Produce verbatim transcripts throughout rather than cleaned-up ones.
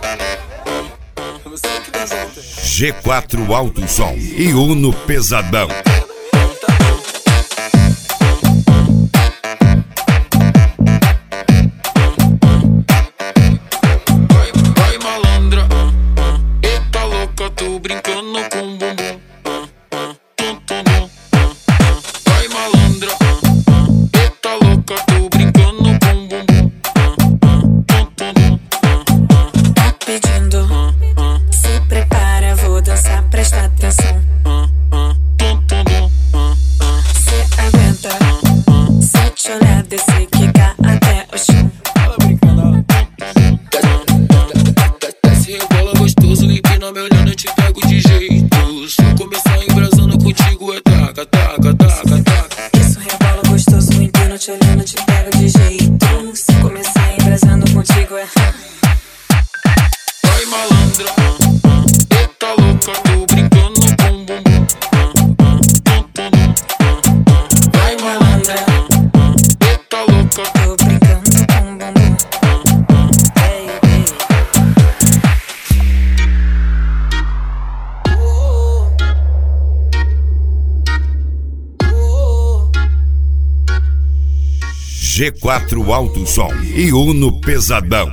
G quatro Alto Som e Uno Pesadão. Vai, vai malandra, eita louca, tô brincando com bumbum. Tum, tum, tum. Vai malandra, eita louca, tô brincando com bumbum. Tum, tum, tum. Tá pedindo, se prepara, vou dançar, presta atenção. Cê aguenta, se te olhar, descer, quicar até o chão. Desce, rebola gostoso, empina me olhando, eu te pego de jeito. Se eu começar embrasando contigo é taca, taca, taca, taca. Isso, rebola gostoso, empina te olhando, te pego de jeito. Se começar embrasando contigo é... Vai malandra, eita louca, tô brincando com bumbum. Vai malandra, Eita louca, tô brincando com bumbum. Ei, ei. G quatro Alto Som e Uno Pesadão.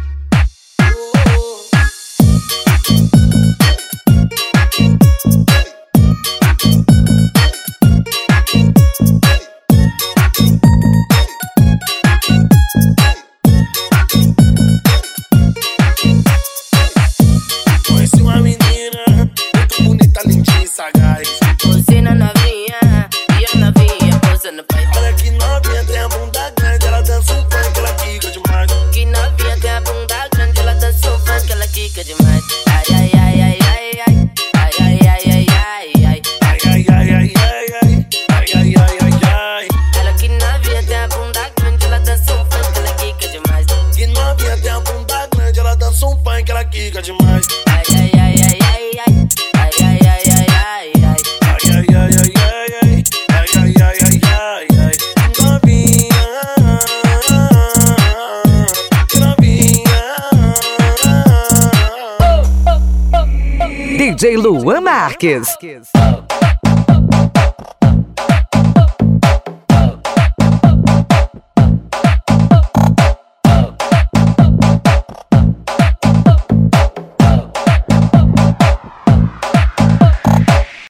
Conheci uma menina, muito bonita, lindinha e sagaz. Você na novinha, e a novinha posando pai. Olha que novinha, tem a bunda grande, ela dança um funk, ela quica demais. Que novinha tem a bunda grande, ela dança um funk, ela quica demais. Ai, ai, ai, ai, ai, ai. Ai, ai, ai, ai, ai, ai. Ai, ai, ai, ai, ai, ai. Ai, ai, ai, ai, ai. Ela que novinha tem a bunda grande, ela dança um funk, ela quica demais. Que novinha, tem a bunda grande, ela dança um funk, ela quica demais. Ai, ai, ai, ai, ai, ai. Ai, ai, ai, ai, ai, ai. Ai, ai, ai, ai, ai, ai. Ai, ai, ai, ai, ai, ai. Novinha, novinha. D J Luan Marques.